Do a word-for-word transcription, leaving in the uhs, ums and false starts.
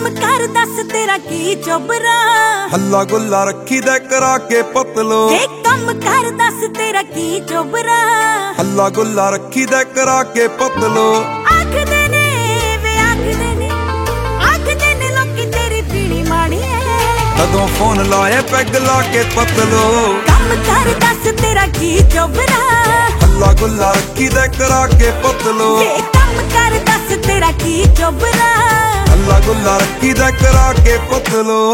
ਕੰਮ ਕਰ ਦੱਸ ਤੇਰਾ ਕੀ ਚੋਬਰਾ, ਹੱਲਾ ਗੁੱਲਾ ਰੱਖੀ ਦਾ ਕਰਾ ਕੇ ਪਤਲੋ। ਵੇ ਕੰਮ ਕਰ ਦੱਸ ਤੇਰਾ ਕੀ ਚੋਬਰਾ, ਹੱਲਾ ਗੁੱਲਾ ਰੱਖੀ ਦਾ ਕਰਾ ਕੇ ਪਤਲੋ। ਆਖਦੇ ਨੇ ਵੇ ਆਖਦੇ ਨੇ ਆਖਦੇ ਨੇ ਲੋਕੀ ਤੇਰੀ ਪੀਣੀ ਮਾੜੀ ਐ, ਕਦੋਂ ਫੋਨ ਲਾਏ ਪੈਗ ਲਾ ਕੇ ਪਤਲੋ। ਕੰਮ ਕਰ ਦੱਸ ਤੇਰਾ ਕੀ ਚੋਬਰਾ, ਹੱਲਾ ਗੁੱਲਾ ਰੱਖੀ ਦਾ ਕਰਾ ਕੇ ਪਤਲੋ। ਵੇ ਕੰਮ ਕਰ ਦੱਸ ਤੇਰਾ ਕੀ ਚੋਬਰਾ, ਹੱਲਾ ਗੁੱਲਾ ਰੱਖੀ ਦਾ ਕਰਾ ਕੇ ਪਤਲੋ।